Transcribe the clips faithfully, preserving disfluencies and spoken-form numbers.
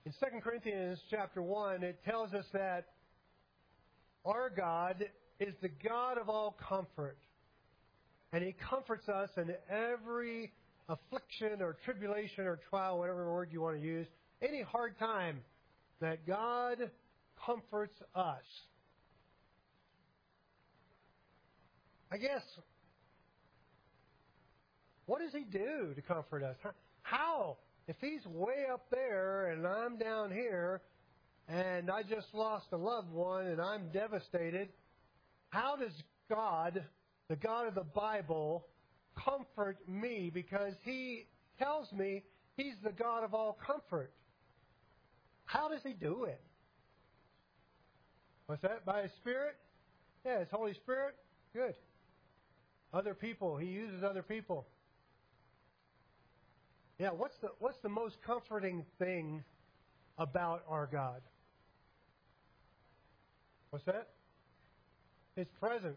In Second Corinthians chapter one, it tells us that our God is the God of all comfort. And He comforts us in every affliction or tribulation or trial, whatever word you want to use, any hard time, that God comforts us. I guess, what does He do to comfort us? How? If He's way up there and I'm down here and I just lost a loved one and I'm devastated, how does God, the God of the Bible, comfort me? Because He tells me He's the God of all comfort. How does He do it? What's that? By His Spirit? Yeah, His Holy Spirit? Good. Other people. He uses other people. Yeah, what's the what's the most comforting thing about our God? What's that? His presence.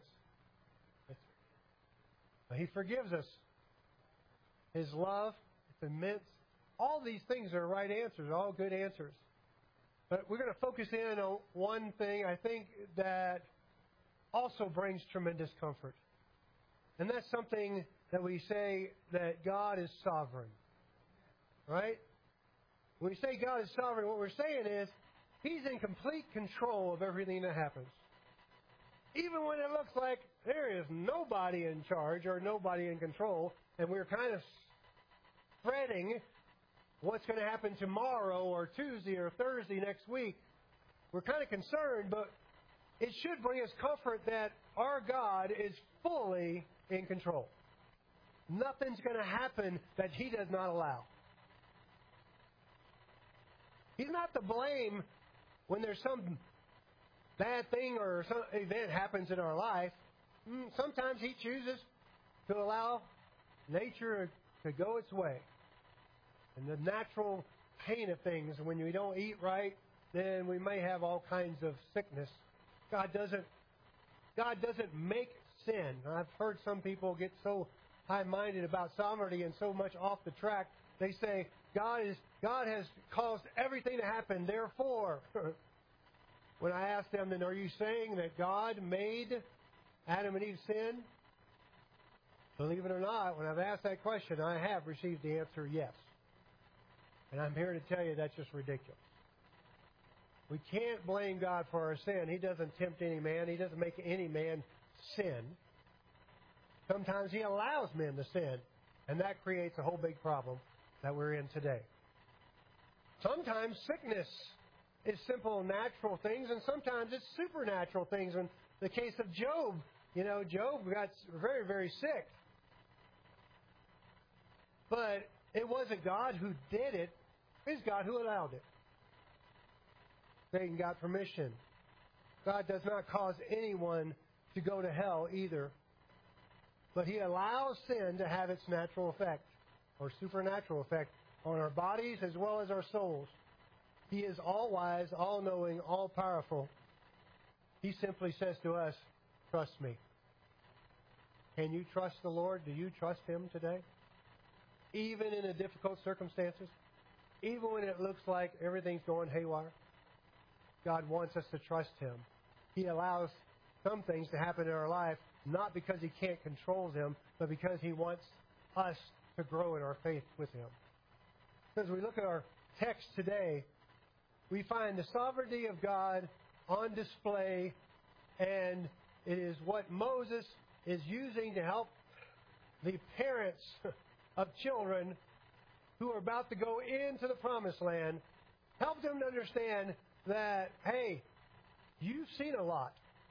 He forgives us. His love, it's immense. All these things are right answers, all good answers. But we're going to focus in on one thing I think that also brings tremendous comfort. And that's something that we say that God is sovereign. Right? When we say God is sovereign, what we're saying is He's in complete control of everything that happens. Even when it looks like there is nobody in charge or nobody in control, and we're kind of fretting what's going to happen tomorrow or Tuesday or Thursday next week, we're kind of concerned, but it should bring us comfort that our God is fully in control. Nothing's going to happen that He does not allow. He's not to blame when there's some bad thing or some event happens in our life. Sometimes He chooses to allow nature to go its way. And the natural pain of things, when we don't eat right, then we may have all kinds of sickness. God doesn't, God doesn't make sin. I've heard some people get so high-minded about sovereignty and so much off the track. They say, God is God has caused everything to happen, therefore. When I ask them, then are you saying that God made Adam and Eve sin? Believe it or not, when I've asked that question, I have received the answer yes. And I'm here to tell you that's just ridiculous. We can't blame God for our sin. He doesn't tempt any man. He doesn't make any man sin. Sometimes He allows men to sin, and that creates a whole big problem that we're in today. Sometimes sickness is simple natural things, and sometimes it's supernatural things. In the case of Job, you know, Job got very, very sick. But it wasn't God who did it. It's God who allowed it. Satan got permission. God does not cause anyone to go to hell either. But He allows sin to have its natural effect, or supernatural effect, on our bodies as well as our souls. He is all-wise, all-knowing, all-powerful. He simply says to us, trust me. Can you trust the Lord? Do you trust Him today? Even in the difficult circumstances? Even when it looks like everything's going haywire? God wants us to trust Him. He allows some things to happen in our life, not because He can't control them, but because He wants us to grow in our faith with Him. As we look at our text today, we find the sovereignty of God on display, and it is what Moses is using to help the parents of children who are about to go into the promised land, help them to understand that, hey, you've seen a lot.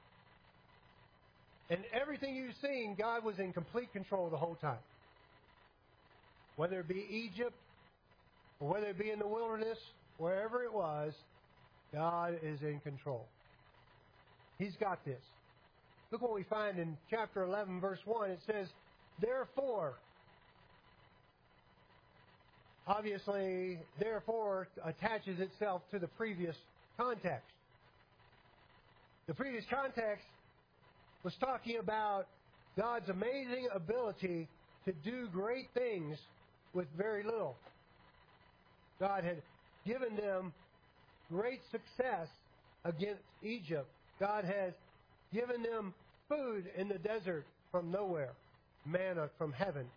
And everything you've seen, God was in complete control the whole time. Whether it be Egypt, or whether it be in the wilderness, wherever it was, God is in control. He's got this. Look what we find in chapter eleven, verse one. It says, therefore, obviously, therefore attaches itself to the previous context. The previous context was talking about God's amazing ability to do great things with very little. God had given them great success against Egypt. God has given them food in the desert from nowhere, manna from heaven.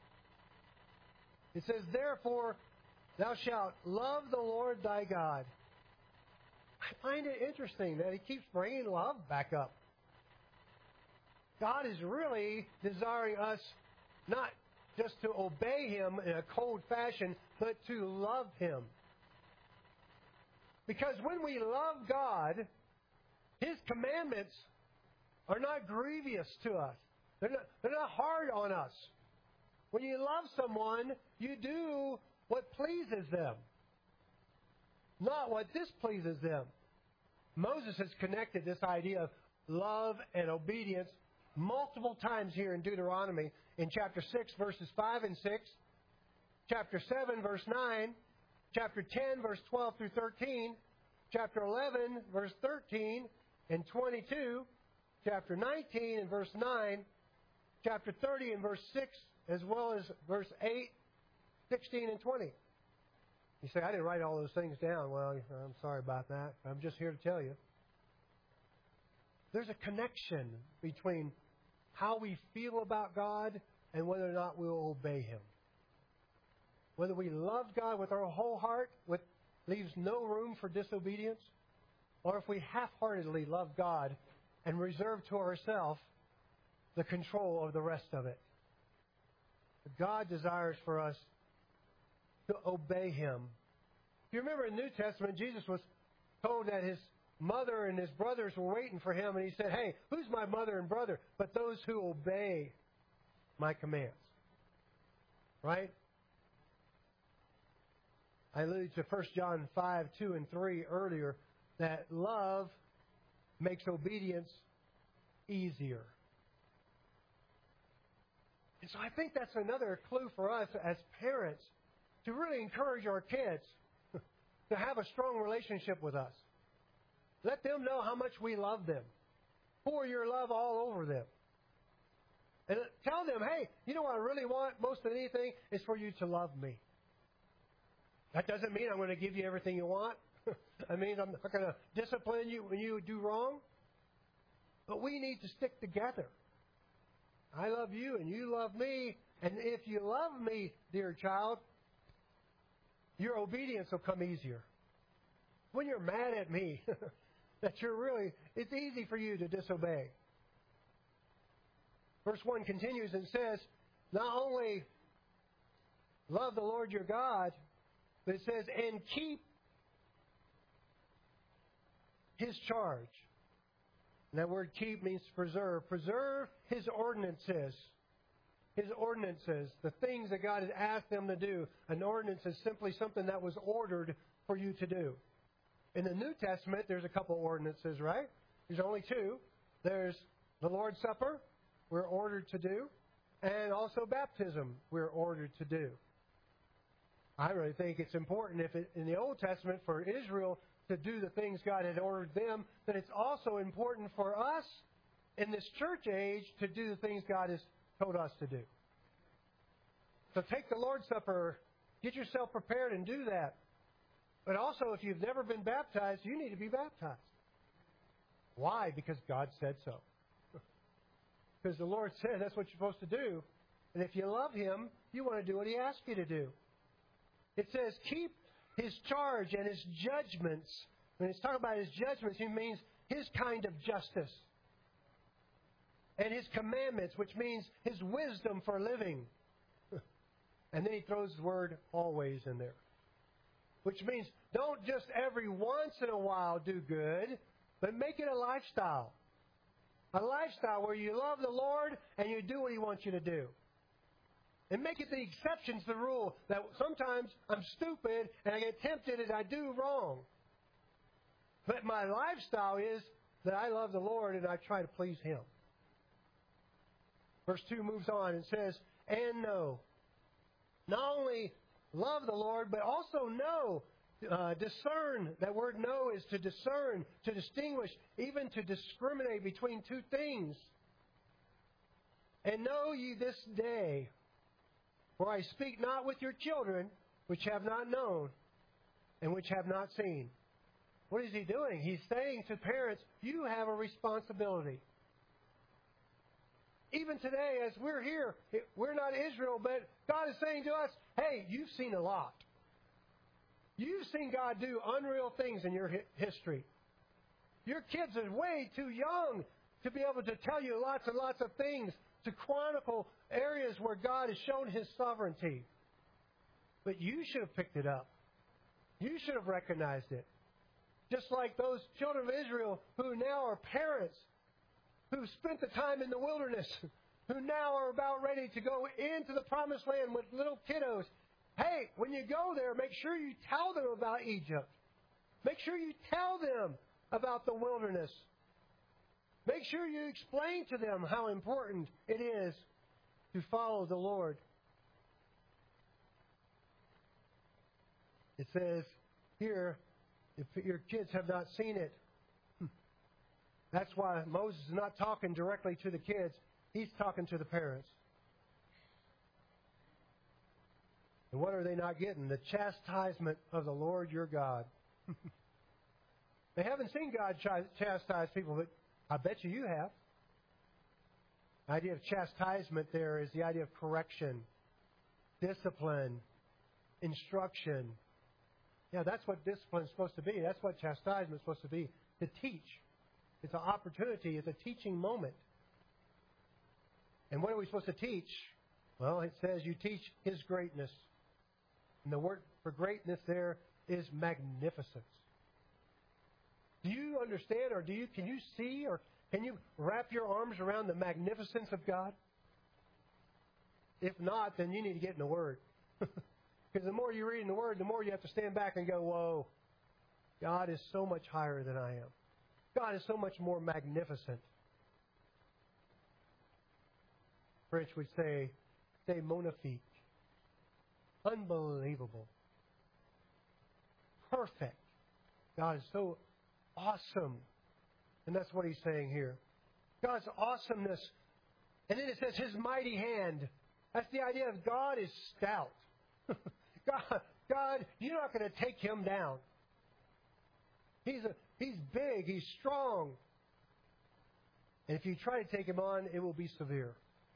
It says, therefore, thou shalt love the Lord thy God. I find it interesting that he keeps bringing love back up. God is really desiring us not just to obey Him in a cold fashion, but to love Him. Because when we love God, His commandments are not grievous to us. They're not, they're not hard on us. When you love someone, you do what pleases them, not what displeases them. Moses has connected this idea of love and obedience multiple times here in Deuteronomy, in chapter six, verses five and six, chapter seven, verse nine, chapter ten, verse twelve through thirteen, chapter eleven, verse thirteen and twenty-two, chapter nineteen and verse nine, chapter thirty and verse six, as well as verse eight, sixteen, and twenty. You say, I didn't write all those things down. Well, I'm sorry about that. I'm just here to tell you. There's a connection between how we feel about God and whether or not we'll obey Him. Whether we love God with our whole heart, which leaves no room for disobedience, or if we half-heartedly love God and reserve to ourselves the control of the rest of it. God desires for us to obey Him. If you remember in the New Testament, Jesus was told that His mother and His brothers were waiting for Him, and He said, hey, who's my mother and brother? But those who obey my commands. Right? I alluded to First John five, two, and three earlier, that love makes obedience easier. And so I think that's another clue for us as parents to really encourage our kids to have a strong relationship with us. Let them know how much we love them. Pour your love all over them. And tell them, hey, you know what I really want most of anything is for you to love me. That doesn't mean I'm going to give you everything you want. I mean, I'm not going to discipline you when you do wrong. But we need to stick together. I love you and you love me. And if you love me, dear child, your obedience will come easier. When you're mad at me, that you're really, it's easy for you to disobey. Verse one continues and says, not only love the Lord your God, but it says, and keep His charge. And that word keep means to preserve. Preserve His ordinances. His ordinances, the things that God has asked them to do. An ordinance is simply something that was ordered for you to do. In the New Testament, there's a couple ordinances, right? There's only two. There's the Lord's Supper, we're ordered to do, and also baptism, we're ordered to do. I really think it's important if it, in the Old Testament for Israel to do the things God had ordered them, that it's also important for us in this church age to do the things God has told us to do. So take the Lord's Supper, get yourself prepared and do that. But also, if you've never been baptized, you need to be baptized. Why? Because God said so. Because the Lord said that's what you're supposed to do. And if you love Him, you want to do what He asks you to do. It says, keep His charge and His judgments. When it's talking about His judgments, He means His kind of justice. And His commandments, which means His wisdom for living. And then He throws the word always in there. Which means don't just every once in a while do good, but make it a lifestyle. A lifestyle where you love the Lord and you do what He wants you to do. And make it the exceptions to the rule that sometimes I'm stupid and I get tempted and I do wrong. But my lifestyle is that I love the Lord and I try to please Him. Verse two moves on and says, and know. Not only love the Lord, but also know, uh, discern. That word know is to discern, to distinguish, even to discriminate between two things. And know ye this day, for I speak not with your children, which have not known, and which have not seen. What is he doing? He's saying to parents, you have a responsibility. Even today, as we're here, we're not Israel, but God is saying to us, hey, you've seen a lot. You've seen God do unreal things in your history. Your kids are way too young to be able to tell you lots and lots of things, to chronicle areas where God has shown His sovereignty. But you should have picked it up. You should have recognized it. Just like those children of Israel who now are parents, who spent the time in the wilderness, who now are about ready to go into the promised land with little kiddos. Hey, when you go there, make sure you tell them about Egypt. Make sure you tell them about the wilderness. Make sure you explain to them how important it is to follow the Lord. It says here, if your kids have not seen it, that's why Moses is not talking directly to the kids. He's talking to the parents. And what are they not getting? The chastisement of the Lord your God. They haven't seen God chastise people, but I bet you you have. The idea of chastisement there is the idea of correction, discipline, instruction. Yeah, that's what discipline is supposed to be. That's what chastisement is supposed to be, to teach. It's an opportunity. It's a teaching moment. And what are we supposed to teach? Well, it says you teach His greatness. And the word for greatness there is magnificence. Do you understand, or do you can you see, or can you wrap your arms around the magnificence of God? If not, then you need to get in the Word. Because the more you read in the Word, the more you have to stand back and go, whoa, God is so much higher than I am. God is so much more magnificent. French would say, c'est magnifique. Unbelievable. Perfect. God is so awesome. And that's what he's saying here. God's awesomeness. And then it says His mighty hand. That's the idea of God is stout. God, God, you're not going to take Him down. He's a, He's big. He's strong. And if you try to take Him on, it will be severe.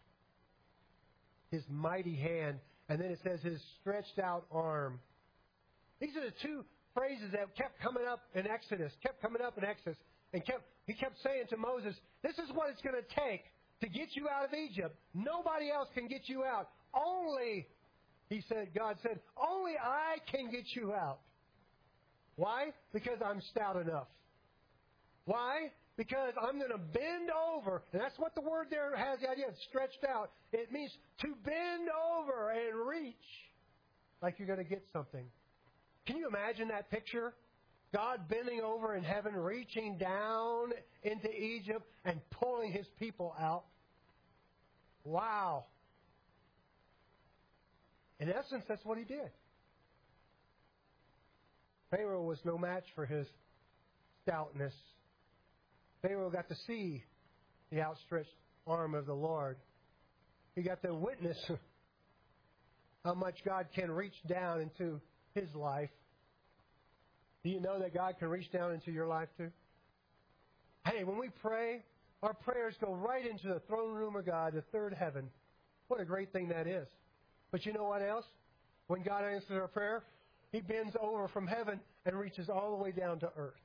His mighty hand. And then it says His stretched out arm. These are the two phrases that kept coming up in Exodus, kept coming up in Exodus. And kept He kept saying to Moses, this is what it's going to take to get you out of Egypt. Nobody else can get you out. Only, He said, God said, only I can get you out. Why? Because I'm stout enough. Why? Because I'm going to bend over. And that's what the word there has, the idea of stretched out. It means to bend over and reach like you're going to get something. Can you imagine that picture? God bending over in heaven, reaching down into Egypt and pulling His people out. Wow. In essence, that's what He did. Pharaoh was no match for his stoutness. Pharaoh got to see the outstretched arm of the Lord. He got to witness how much God can reach down into his life. Do you know that God can reach down into your life too? Hey, when we pray, our prayers go right into the throne room of God, the third heaven. What a great thing that is. But you know what else? When God answers our prayer, He bends over from heaven and reaches all the way down to earth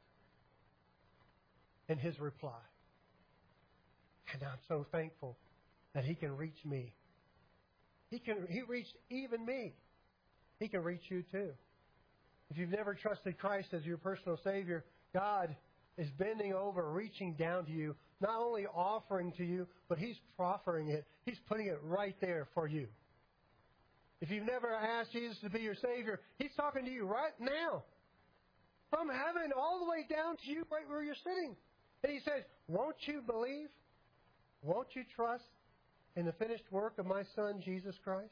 in His reply. And I'm so thankful that He can reach me. He can. He reached even me. He can reach you too. If you've never trusted Christ as your personal Savior, God is bending over, reaching down to you, not only offering to you, but He's proffering it. He's putting it right there for you. If you've never asked Jesus to be your Savior, He's talking to you right now. From heaven all the way down to you right where you're sitting. And He says, won't you believe? Won't you trust in the finished work of my Son, Jesus Christ?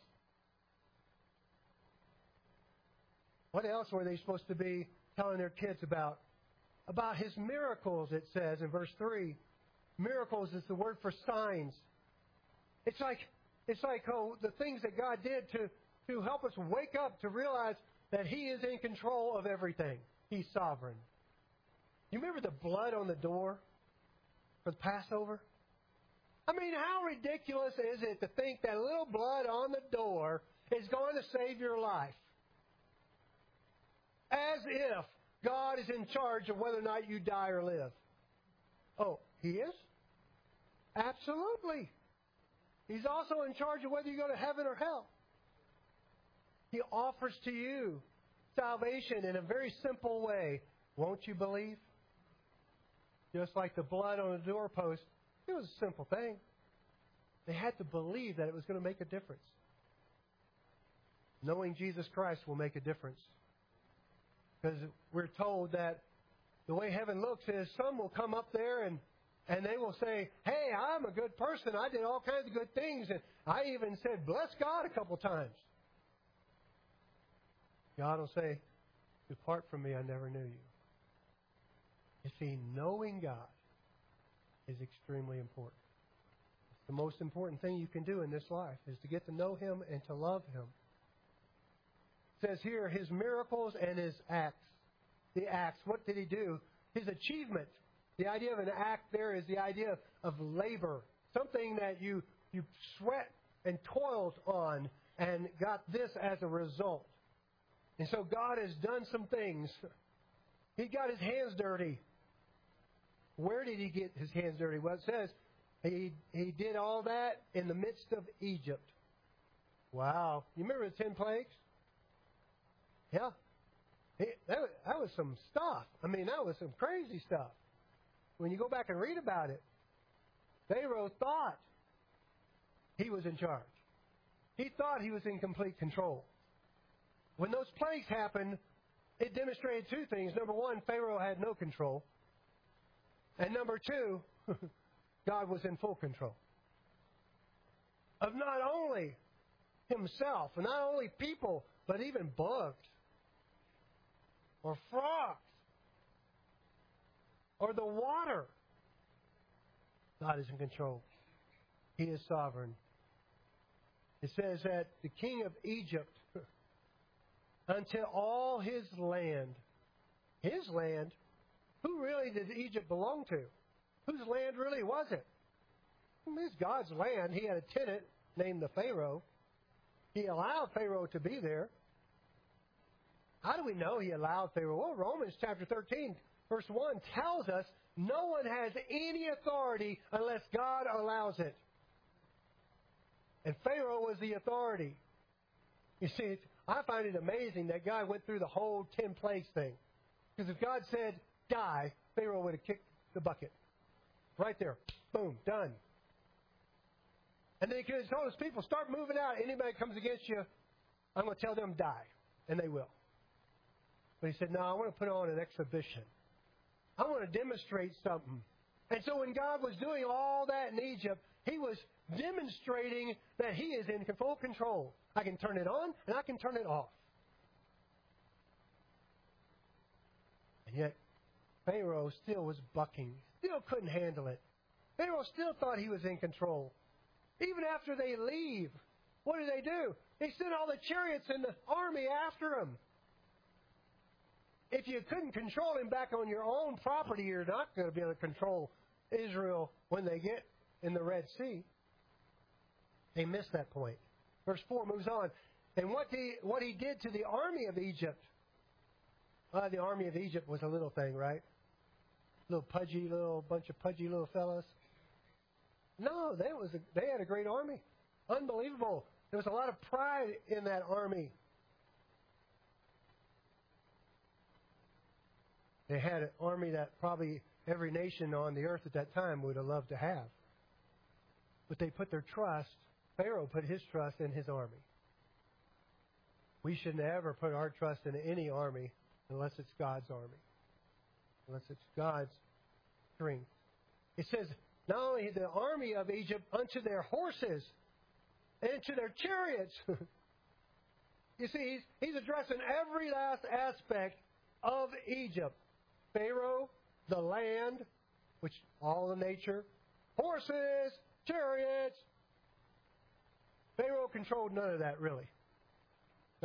What else were they supposed to be telling their kids about? About His miracles, it says in verse three. Miracles is the word for signs. It's like It's like oh, the things that God did to, to help us wake up, to realize that He is in control of everything. He's sovereign. You remember the blood on the door for the Passover? I mean, how ridiculous is it to think that little blood on the door is going to save your life? As if God is in charge of whether or not you die or live. Oh, He is? Absolutely. He's also in charge of whether you go to heaven or hell. He offers to you salvation in a very simple way. Won't you believe? Just like the blood on the doorpost, it was a simple thing. They had to believe that it was going to make a difference. Knowing Jesus Christ will make a difference. Because we're told that the way heaven looks is some will come up there and, and they will say, hey, I'm a good person. I did all kinds of good things. And I even said, bless God a couple times. God will say, depart from me, I never knew you. You see, knowing God is extremely important. It's the most important thing you can do in this life is to get to know Him and to love Him. It says here, His miracles and His acts. The acts, what did He do? His achievement. The idea of an act there is the idea of labor. Something that you, you sweat and toiled on and got this as a result. And so God has done some things. He got His hands dirty. Where did He get His hands dirty? Well, it says He, he did all that in the midst of Egypt. Wow. You remember the ten plagues? Yeah. He, that, that was some stuff. I mean, that was some crazy stuff. When you go back and read about it, Pharaoh thought he was in charge. He thought he was in complete control. When those plagues happened, it demonstrated two things. Number one, Pharaoh had no control. And number two, God was in full control. Of not only Himself, and not only people, but even bugs, or frogs, or the water. God is in control. He is sovereign. It says that the king of Egypt, until all his land, his land, who really did Egypt belong to? Whose land really was it? Well, it's God's land. He had a tenant named the Pharaoh. He allowed Pharaoh to be there. How do we know He allowed Pharaoh? Well, Romans chapter thirteen, verse one tells us no one has any authority unless God allows it. And Pharaoh was the authority. You see, it's, I find it amazing that God went through the whole ten plagues thing. Because if God said, die, Pharaoh would have kicked the bucket. Right there. Boom. Done. And then He could have told His people, start moving out. Anybody comes against you, I'm going to tell them die. And they will. But He said, no, I want to put on an exhibition. I want to demonstrate something. And so when God was doing all that in Egypt, He was demonstrating that He is in full control. I can turn it on and I can turn it off. And yet, Pharaoh still was bucking. Still couldn't handle it. Pharaoh still thought he was in control. Even after they leave, what do they do? They send all the chariots and the army after him. If you couldn't control him back on your own property, you're not going to be able to control Israel when they get in the Red Sea. They missed that point. Verse four moves on. And what he, what he did to the army of Egypt. Uh, the army of Egypt was a little thing, right? Little pudgy, little bunch of pudgy little fellas. No, they, was a, they had a great army. Unbelievable. There was a lot of pride in that army. They had an army that probably every nation on the earth at that time would have loved to have. But they put their trust, Pharaoh put his trust in his army. We should never put our trust in any army unless it's God's army. Unless it's God's strength. It says, not only the army of Egypt unto their horses and to their chariots. You see, he's, he's addressing every last aspect of Egypt. Pharaoh, the land, which all the nature, horses, chariots. Pharaoh controlled none of that, really.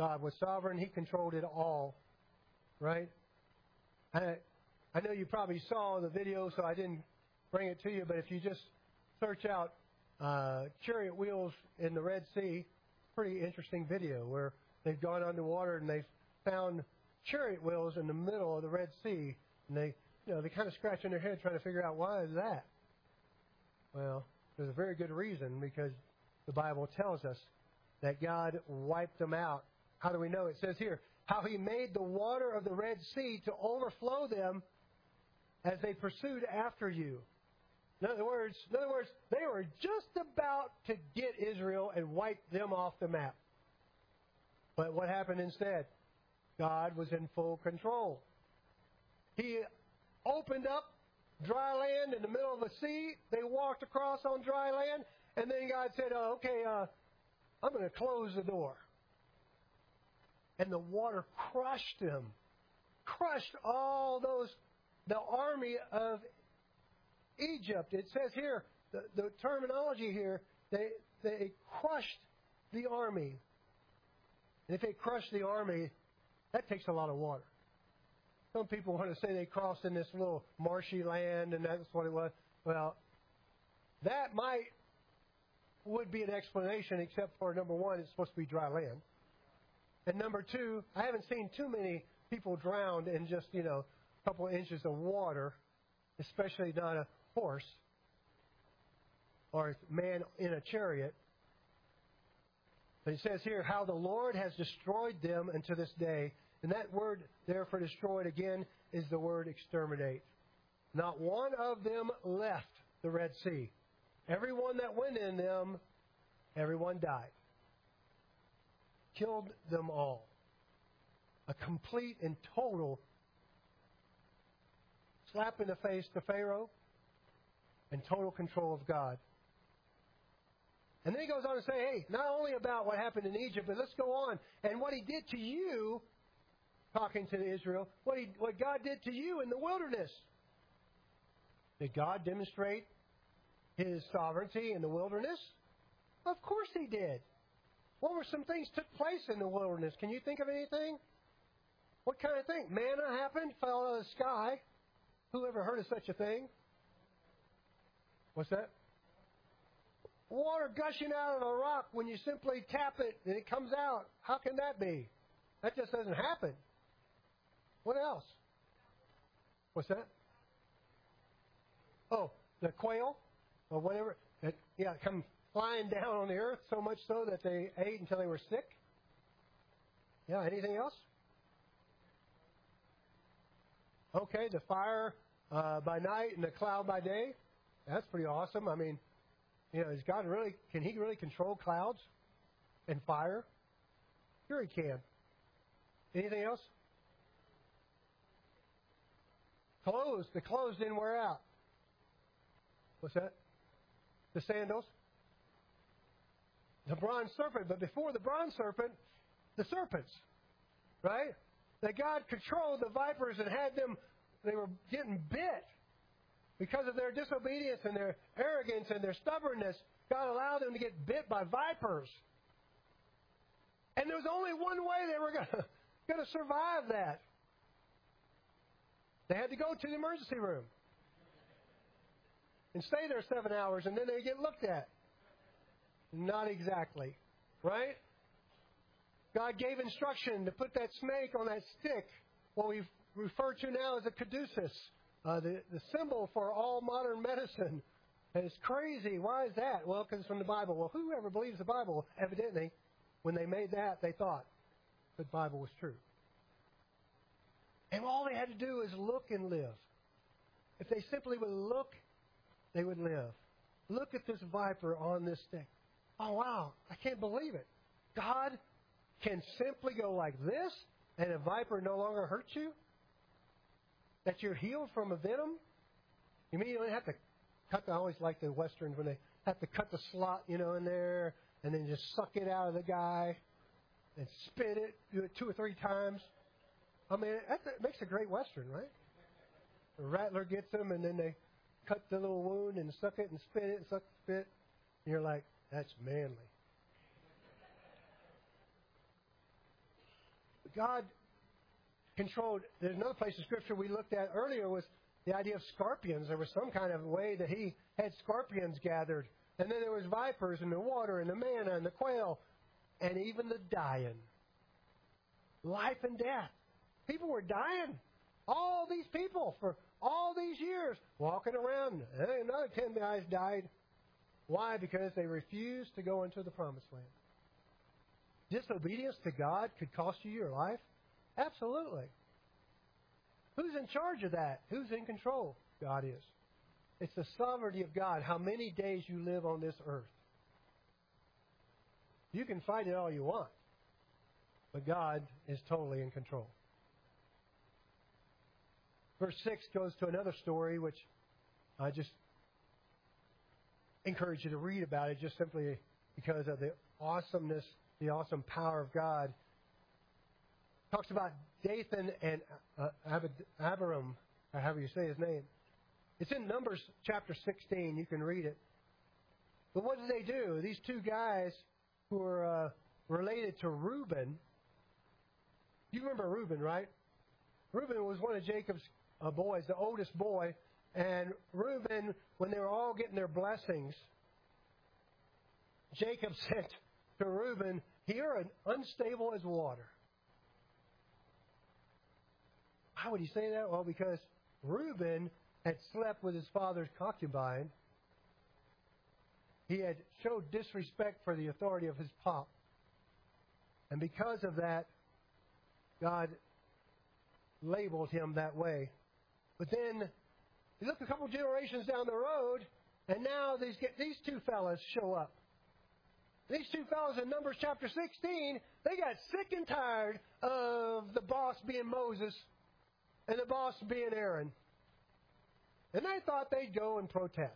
God was sovereign. He controlled it all, right? I, I know you probably saw the video, so I didn't bring it to you, but if you just search out uh, chariot wheels in the Red Sea, pretty interesting video where they've gone underwater and they've found chariot wheels in the middle of the Red Sea, and they, you know, they kind of scratching their head trying to figure out why is that. Well, there's a very good reason, because the Bible tells us that God wiped them out. How do we know? It says here, how He made the water of the Red Sea to overflow them as they pursued after you. In other words, in other words, they were just about to get Israel and wipe them off the map. But what happened instead? God was in full control. He opened up dry land in the middle of the sea. They walked across on dry land. And then God said, oh, okay, uh, I'm going to close the door. And the water crushed them. Crushed all those, the army of Egypt. It says here, the, the terminology here, they, they crushed the army. And if they crush the army, that takes a lot of water. Some people want to say they crossed in this little marshy land and that's what it was. Well, that might would be an explanation, except for, number one, it's supposed to be dry land. And number two, I haven't seen too many people drowned in just, you know, a couple of inches of water, especially not a horse or a man in a chariot. But it says here how the Lord has destroyed them unto this day. And that word there for destroyed, again, is the word exterminate. Not one of them left the Red Sea. Everyone that went in them, everyone died. Killed them all. A complete and total slap in the face to Pharaoh and total control of God. And then he goes on to say, hey, not only about what happened in Egypt, but let's go on. And what He did to you, talking to Israel, what, he, what God did to you in the wilderness. Did God demonstrate His sovereignty in the wilderness? Of course He did. What were some things took place in the wilderness? Can you think of anything? What kind of thing? Manna happened, fell out of the sky. Who ever heard of such a thing? What's that? Water gushing out of a rock when you simply tap it and it comes out. How can that be? That just doesn't happen. What else? What's that? Oh, the quail or whatever. It, yeah, come flying down on the earth so much so that they ate until they were sick. Yeah, anything else? Okay, the fire uh, by night and the cloud by day. That's pretty awesome. I mean, you know, is God really, can He really control clouds and fire? Sure He can. Anything else? Clothes. The clothes didn't wear out. What's that? The sandals. The bronze serpent. But before the bronze serpent, the serpents. Right? That God controlled the vipers and had them, they were getting bit. Because of their disobedience and their arrogance and their stubbornness, God allowed them to get bit by vipers. And there was only one way they were going to survive that. They had to go to the emergency room and stay there seven hours, and then they get looked at. Not exactly, right? God gave instruction to put that snake on that stick, what we refer to now as a caduceus, uh, the, the symbol for all modern medicine. And it's crazy. Why is that? Well, because it's from the Bible. Well, whoever believes the Bible, evidently, when they made that, they thought the Bible was true. And all they had to do is look and live. If they simply would look, they would live. Look at this viper on this stick. Oh, wow. I can't believe it. God can simply go like this, and a viper no longer hurts you? That you're healed from a venom? You mean you don't have to cut the, I always like the Westerns when they have to cut the slot, you know, in there, and then just suck it out of the guy, and spit it, do it two or three times. I mean, that, that makes a great Western, right? The rattler gets them, and then they cut the little wound and suck it and spit it and suck the spit. And you're like, that's manly. God controlled. There's another place in Scripture we looked at earlier was the idea of scorpions. There was some kind of way that He had scorpions gathered. And then there was vipers and the water and the manna and the quail and even the dying. Life and death. People were dying. All these people for all these years walking around. Hey, another ten guys died. Why? Because they refused to go into the promised land. Disobedience to God could cost you your life? Absolutely. Who's in charge of that? Who's in control? God is. It's the sovereignty of God, how many days you live on this earth. You can fight it all you want, but God is totally in control. Verse six goes to another story, which I just encourage you to read about it, just simply because of the awesomeness, the awesome power of God. It talks about Dathan and uh, Abiram, or however you say his name. It's in Numbers chapter sixteen. You can read it. But what did they do? These two guys who were uh, related to Reuben. You remember Reuben, right? Reuben was one of Jacob's uh, boys, the oldest boy. And Reuben, when they were all getting their blessings, Jacob said to Reuben, "You're unstable as water." How would he say that? Well, because Reuben had slept with his father's concubine. He had showed disrespect for the authority of his pop. And because of that, God labeled him that way. But then, you look a couple generations down the road, and now these, these two fellas show up. These two fellas in Numbers chapter sixteen, they got sick and tired of the boss being Moses and the boss being Aaron. And they thought they'd go and protest.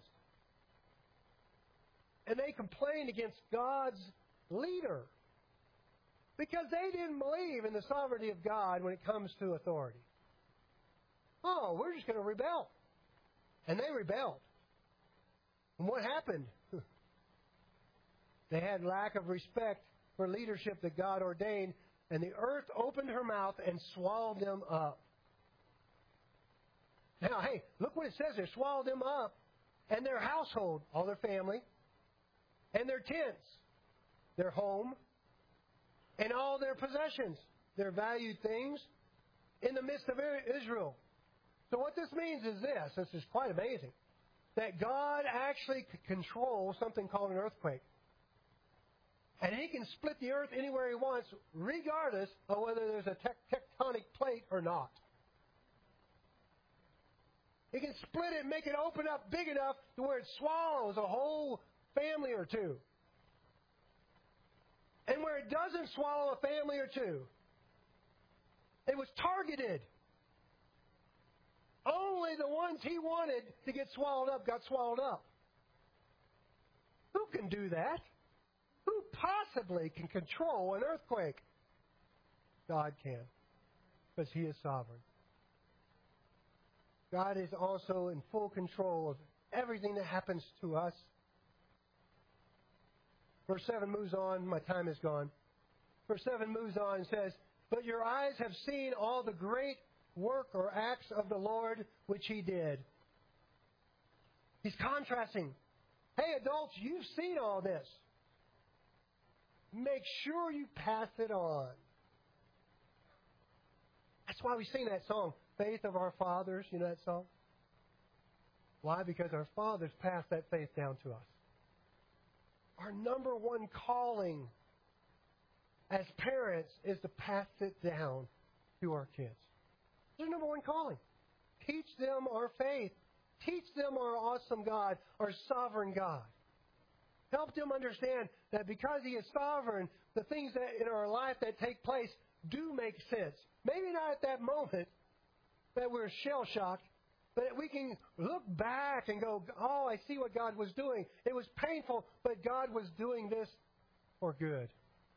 And they complained against God's leader because they didn't believe in the sovereignty of God when it comes to authority. Oh, we're just going to rebel. And they rebelled. And what happened? They had lack of respect for leadership that God ordained, and the earth opened her mouth and swallowed them up. Now, hey, look what it says there. Swallowed them up and their household, all their family, and their tents, their home, and all their possessions, their valued things, in the midst of Israel. So what this means is this. This is quite amazing. That God actually could control something called an earthquake. And He can split the earth anywhere He wants, regardless of whether there's a tectonic plate or not. He can split it and make it open up big enough to where it swallows a whole family or two. And where it doesn't swallow a family or two, it was targeted. Only the ones He wanted to get swallowed up got swallowed up. Who can do that? Who possibly can control an earthquake? God can, because He is sovereign. God is also in full control of everything that happens to us. Verse seven moves on. My time is gone. Verse seven moves on and says, "But your eyes have seen all the great work or acts of the Lord which He did." He's contrasting. Hey, adults, you've seen all this. Make sure you pass it on. That's why we sing that song, Faith of Our Fathers. You know that song? Why? Because our fathers passed that faith down to us. Our number one calling as parents is to pass it down to our kids. It's our number one calling. Teach them our faith. Teach them our awesome God, our sovereign God. Help them understand that because He is sovereign, the things that in our life that take place do make sense. Maybe not at that moment that we're shell-shocked, but we can look back and go, oh, I see what God was doing. It was painful, but God was doing this for good.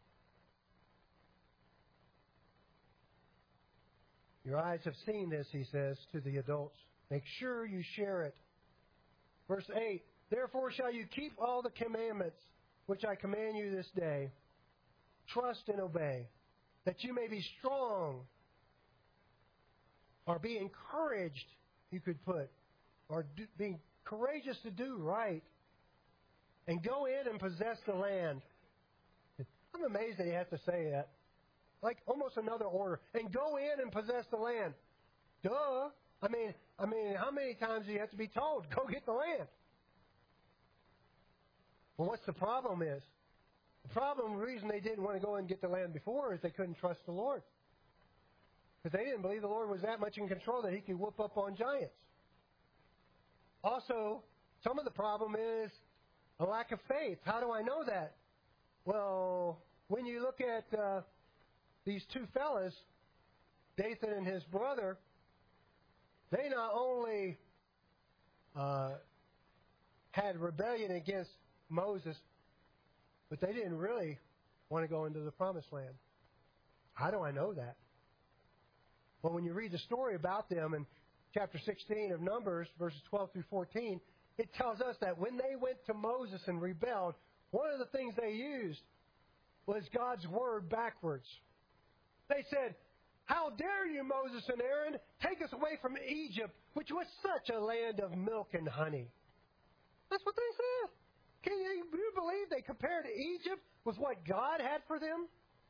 Your eyes have seen this, He says to the adults. Make sure you share it. Verse eight, "Therefore shall you keep all the commandments which I command you this day. Trust and obey. that you may be strong, or be encouraged, you could put, or do, be courageous to do right, and go in and possess the land. I'm amazed that he has to say that. Like almost another order. And go in and possess the land. Duh. I mean, I mean, how many times do you have to be told, go get the land? Well, what's the problem is? The problem, the reason they didn't want to go and get the land before is they couldn't trust the Lord. Because they didn't believe the Lord was that much in control that he could whoop up on giants. Also, some of the problem is a lack of faith. How do I know that? Well, when you look at uh, these two fellas, Dathan and his brother, they not only uh, had rebellion against Moses, but they didn't really want to go into the promised land. How do I know that? Well, when you read the story about them in chapter sixteen of Numbers, verses twelve through fourteen, it tells us that when they went to Moses and rebelled, one of the things they used was God's word backwards. They said, "How dare you, Moses and Aaron, take us away from Egypt, which was such a land of milk and honey." That's what they said. Can you, you believe they compared Egypt with what God had for them?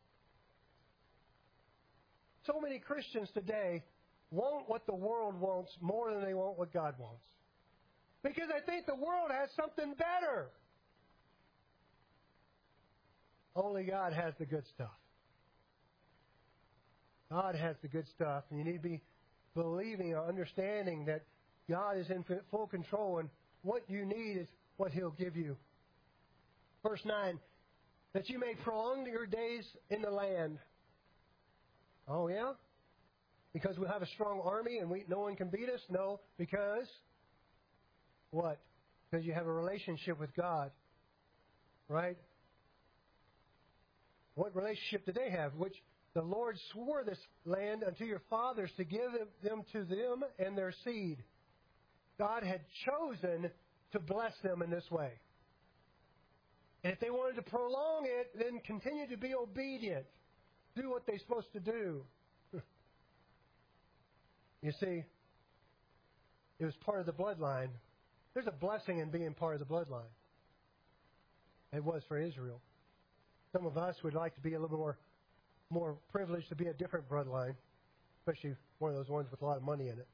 So many Christians today want what the world wants more than they want what God wants. Because they think the world has something better. Only God has the good stuff. God has the good stuff. And you need to be believing or understanding that God is in full control, and what you need is what He'll give you. Verse nine, that you may prolong your days in the land. Oh, yeah? Because we'll have a strong army and we, no one can beat us? No, because what? Because you have a relationship with God. Right? What relationship did they have? Which the Lord swore this land unto your fathers to give them to them and their seed. God had chosen to bless them in this way. And if they wanted to prolong it, then continue to be obedient. Do what they're supposed to do. You see, it was part of the bloodline. There's a blessing in being part of the bloodline. It was for Israel. Some of us would like to be a little more, more privileged to be a different bloodline, especially one of those ones with a lot of money in it.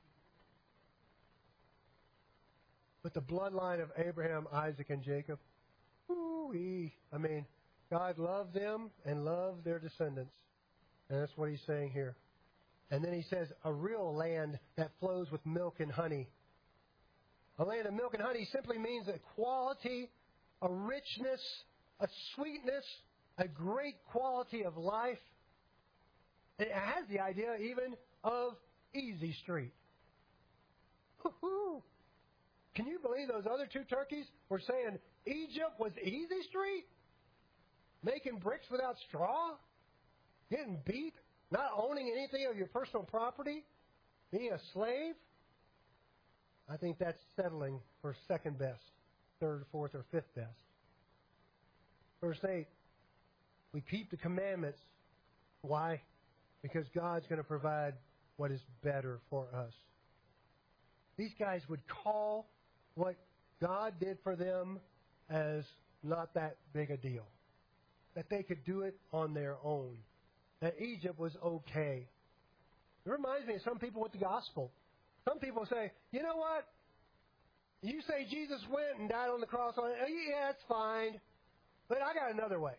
But the bloodline of Abraham, Isaac, and Jacob, ooh-wee. I mean, God loved them and loved their descendants. And that's what he's saying here. And then he says, a real land that flows with milk and honey. A land of milk and honey simply means a quality, a richness, a sweetness, a great quality of life. It has the idea even of easy street. Woo-hoo. Can you believe those other two turkeys were saying Egypt was easy street? Making bricks without straw? Getting beat? Not owning anything of your personal property? Being a slave? I think that's settling for second best, third, fourth, or fifth best. Verse eight, we keep the commandments. Why? Because God's going to provide what is better for us. These guys would call what God did for them as not that big a deal. That they could do it on their own. That Egypt was okay. It reminds me of some people with the gospel. Some people say, you know what? You say Jesus went and died on the cross. On, yeah, it's fine. But I got another way.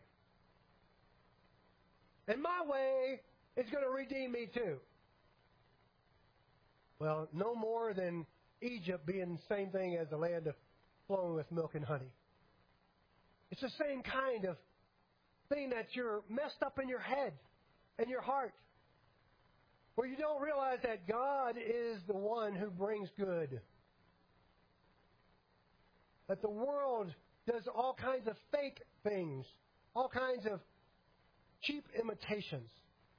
And my way is going to redeem me too. Well, no more than Egypt being the same thing as the land of flowing with milk and honey. It's the same kind of thing that you're messed up in your head and your heart, where you don't realize that God is the one who brings good. That the world does all kinds of fake things, all kinds of cheap imitations.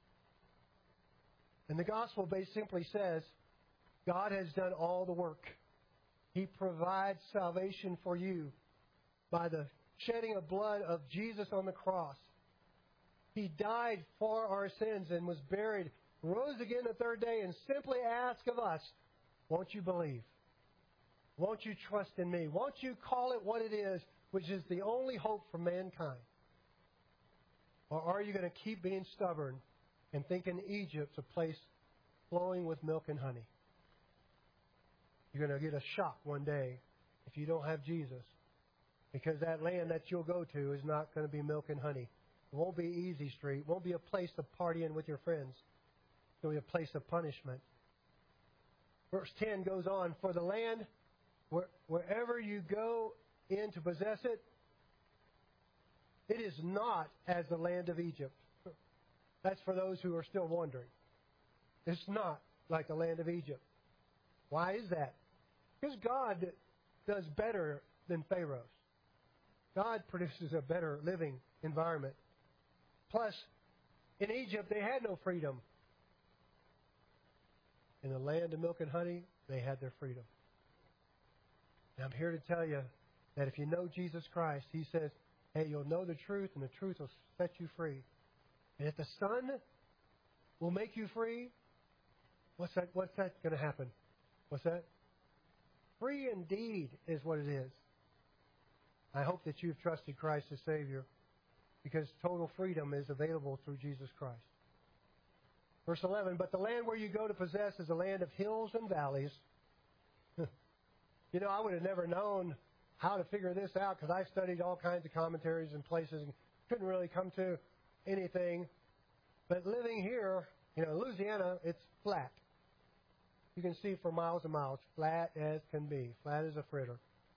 And the gospel base simply says, God has done all the work. He provides salvation for you by the shedding of blood of Jesus on the cross. He died for our sins and was buried, rose again the third day, and simply ask of us, won't you believe? Won't you trust in me? Won't you call it what it is, which is the only hope for mankind? Or are you going to keep being stubborn and thinking Egypt's a place flowing with milk and honey? You're going to get a shock one day if you don't have Jesus, because that land that you'll go to is not going to be milk and honey. It won't be easy street. It won't be a place of partying with your friends. It'll be a place of punishment. Verse ten goes on, for the land, where, wherever you go in to possess it, it is not as the land of Egypt. That's for those who are still wondering. It's not like the land of Egypt. Why is that? Because God does better than Pharaoh's. God produces a better living environment. Plus, in Egypt, they had no freedom. In the land of milk and honey, they had their freedom. And I'm here to tell you that if you know Jesus Christ, He says, hey, you'll know the truth, and the truth will set you free. And if the Son will make you free, what's that? What's that going to happen? What's that? Free indeed is what it is. I hope that you've trusted Christ as Savior, because total freedom is available through Jesus Christ. Verse eleven, but the land where you go to possess is a land of hills and valleys. You know, I would have never known how to figure this out, because I studied all kinds of commentaries and places and couldn't really come to anything. But living here, you know, Louisiana, it's flat. You can see for miles and miles, flat as can be, flat as a fritter.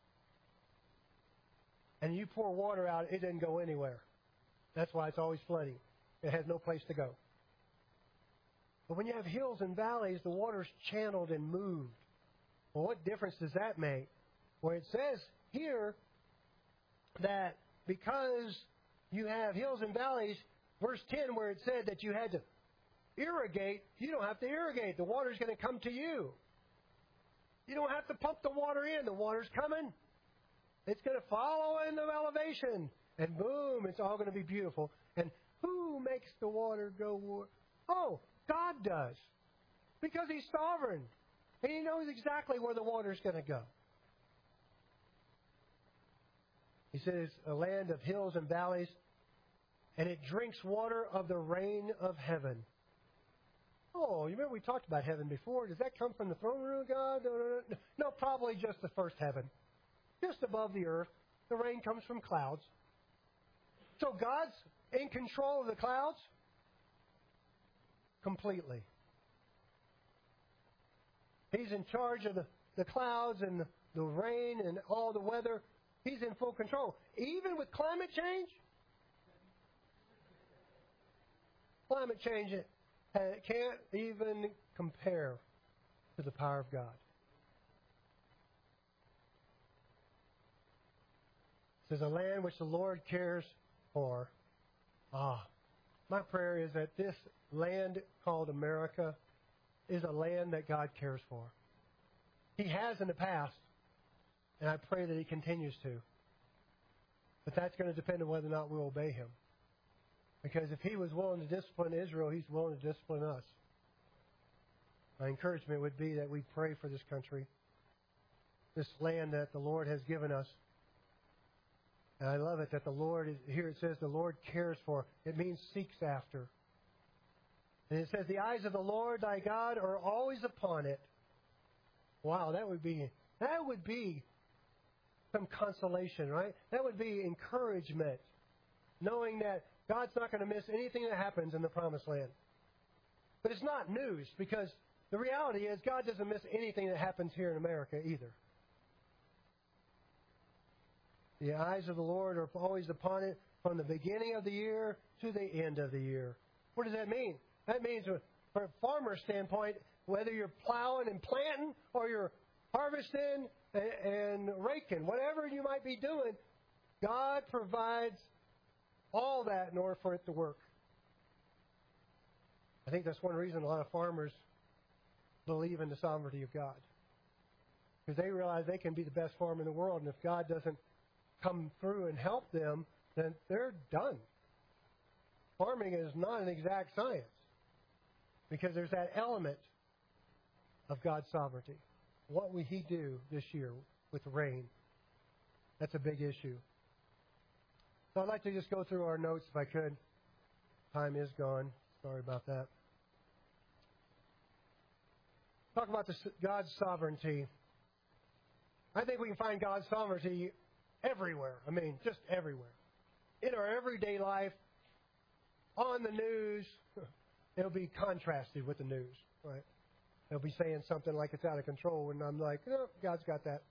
And you pour water out, it doesn't go anywhere. That's why it's always flooding. It has no place to go. But when you have hills and valleys, the water's channeled and moved. Well, what difference does that make? Well, it says here that because you have hills and valleys, verse ten, where it said that you had to irrigate, you don't have to irrigate. The water's going to come to you. You don't have to pump the water in. The water's coming. It's going to follow in the elevation. And boom, it's all going to be beautiful. And who makes the water go? Oh, God does. Because He's sovereign. And He knows exactly where the water's going to go. He says, a land of hills and valleys, and it drinks water of the rain of heaven. Oh, you remember we talked about heaven before. Does that come from the throne room of God? No, no, no. No, probably just the first heaven. Just above the earth. The rain comes from clouds. So God's in control of the clouds? Completely. He's in charge of the, the clouds and the, the rain and all the weather. He's in full control. Even with climate change? Climate change uh, can't even compare to the power of God. It says, a land which the Lord cares for. Ah, my prayer is that this land called America is a land that God cares for. He has in the past, and I pray that He continues to. But that's going to depend on whether or not we obey Him. Because if He was willing to discipline Israel, He's willing to discipline us. My encouragement would be that we pray for this country, this land that the Lord has given us. And I love it that the Lord, is, here it says the Lord cares for. It means seeks after. And it says, the eyes of the Lord thy God are always upon it. Wow, that would be that would be some consolation, right? That would be encouragement, knowing that God's not going to miss anything that happens in the promised land. But it's not news, because the reality is God doesn't miss anything that happens here in America either. The eyes of the Lord are always upon it from the beginning of the year to the end of the year. What does that mean? That means from a farmer's standpoint, whether you're plowing and planting or you're harvesting and raking, whatever you might be doing, God provides all that in order for it to work. I think that's one reason a lot of farmers believe in the sovereignty of God. Because they realize they can be the best farmer in the world, and if God doesn't come through and help them, then they're done. farming is not an exact science because there's that element of God's sovereignty. What will He do this year with rain? That's a big issue. So I'd like to just go through our notes if I could. Time is gone. Sorry about that. Talk about the, God's sovereignty. I think we can find God's sovereignty everywhere. I mean, just everywhere. In our everyday life, on the news, it'll be contrasted with the news, right? They'll be saying something like it's out of control, and I'm like, no, God's got that.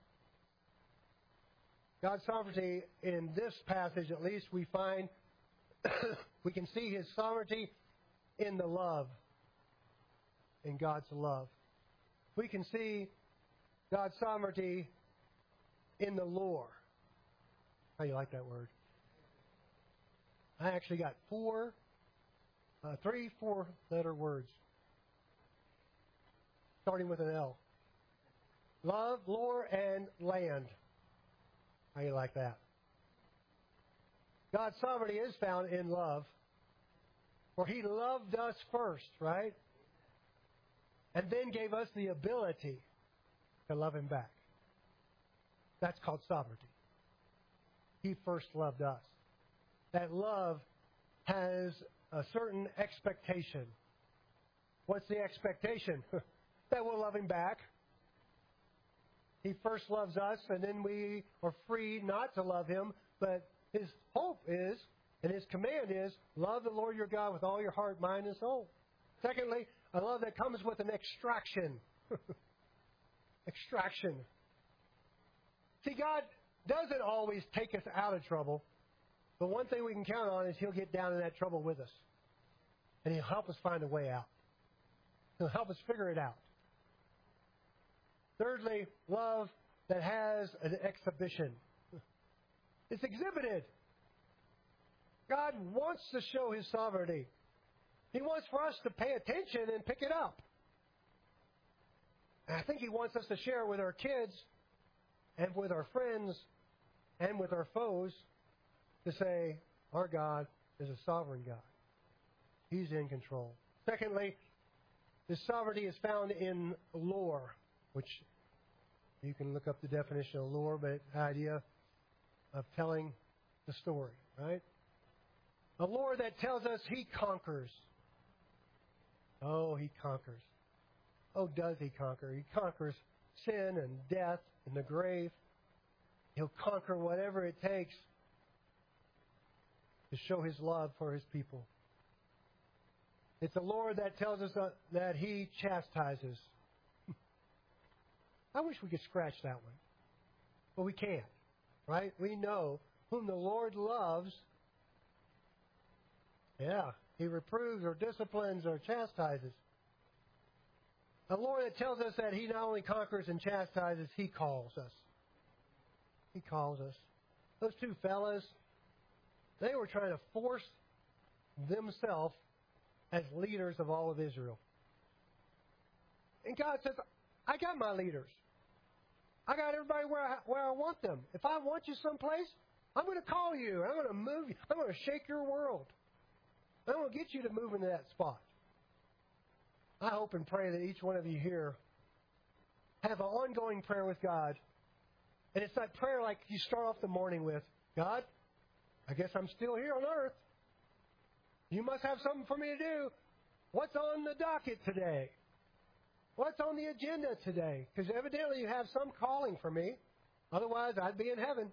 God's sovereignty, in this passage at least, we find, we can see His sovereignty in the love, in God's love. We can see God's sovereignty in the lore. How do you like that word? I actually got four, uh, three, four-letter words, starting with an L. Love, lore, and land. How do you like that? God's sovereignty is found in love, for He loved us first, right? And then gave us the ability to love Him back. That's called sovereignty. He first loved us. That love has a certain expectation. What's the expectation? That we'll love Him back. He first loves us, and then we are free not to love Him. But His hope is, and His command is, love the Lord your God with all your heart, mind, and soul. Secondly, a love that comes with an extraction. Extraction. See, God doesn't always take us out of trouble, but one thing we can count on is He'll get down in that trouble with us. And He'll help us find a way out. He'll help us figure it out. Thirdly, love that has an exhibition. It's exhibited. God wants to show His sovereignty. He wants for us to pay attention and pick it up. And I think He wants us to share with our kids and with our friends and with our foes to say, our God is a sovereign God. He's in control. Secondly, His sovereignty is found in lore, which you can look up the definition of lore, but the idea of telling the story, right? A lore that tells us He conquers. Oh, He conquers. Oh, does He conquer? He conquers sin and death and the grave. He'll conquer whatever it takes to show His love for His people. It's a lore that tells us that He chastises. I wish we could scratch that one. But we can't, right? We know whom the Lord loves. Yeah, He reproves or disciplines or chastises. A lore that tells us that He not only conquers and chastises, He calls us. He calls us. Those two fellas, they were trying to force themselves as leaders of all of Israel. And God says, I got my leaders. I got everybody where I, where I want them. If I want you someplace, I'm going to call you. I'm going to move you. I'm going to shake your world. I'm going to get you to move into that spot. I hope and pray that each one of you here have an ongoing prayer with God. And it's that prayer like you start off the morning with, God, I guess I'm still here on earth. You must have something for me to do. What's on the docket today? What's on the agenda today? Because evidently you have some calling for me. Otherwise, I'd be in heaven.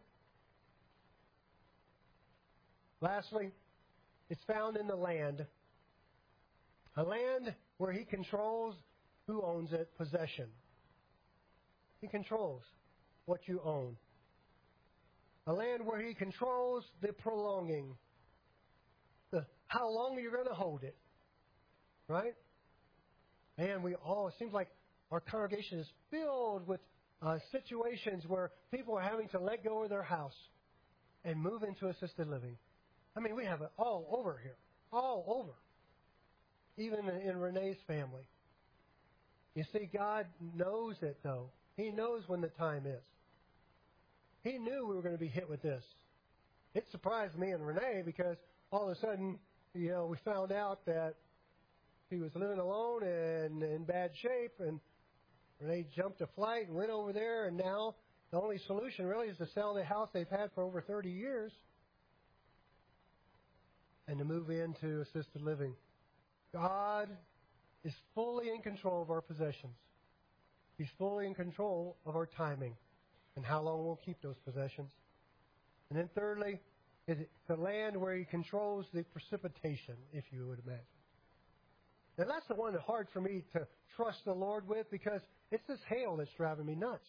Lastly, it's found in the land. A land where He controls who owns it, possession. He controls what you own. A land where He controls the prolonging. The how long you're going to hold it. Right? Man, we all, it seems like our congregation is filled with uh, situations where people are having to let go of their house and move into assisted living. I mean, we have it all over here. All over. Even in, in Renee's family. You see, God knows it, though. He knows when the time is. He knew we were going to be hit with this. It surprised me and Renee because all of a sudden you know, we found out that he was living alone and in bad shape, and Renee jumped a flight and went over there, and now the only solution really is to sell the house they've had for over thirty years and to move into assisted living. God is fully in control of our possessions. He's fully in control of our timing and how long we'll keep those possessions. And then thirdly, is the land where He controls the precipitation, if you would imagine. Now that's the one that's hard for me to trust the Lord with, because it's this hail that's driving me nuts.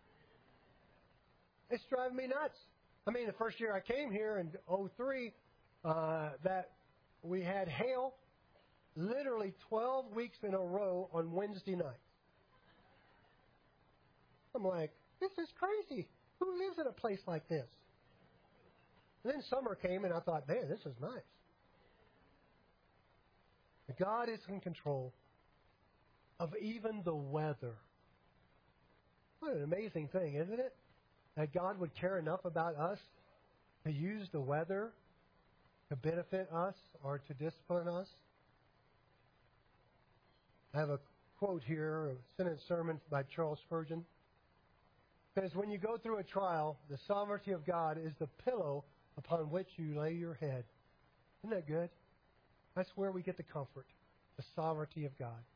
It's driving me nuts. I mean, the first year I came here in oh three, uh, that we had hail literally twelve weeks in a row on Wednesday night. I'm like, this is crazy. Who lives in a place like this? And then summer came, and I thought, man, this is nice. God is in control of even the weather. What an amazing thing, isn't it? That God would care enough about us to use the weather to benefit us or to discipline us. I have a quote here, a sentence sermon by Charles Spurgeon. It says, when you go through a trial, the sovereignty of God is the pillow upon which you lay your head. Isn't that good? That's where we get the comfort, the sovereignty of God.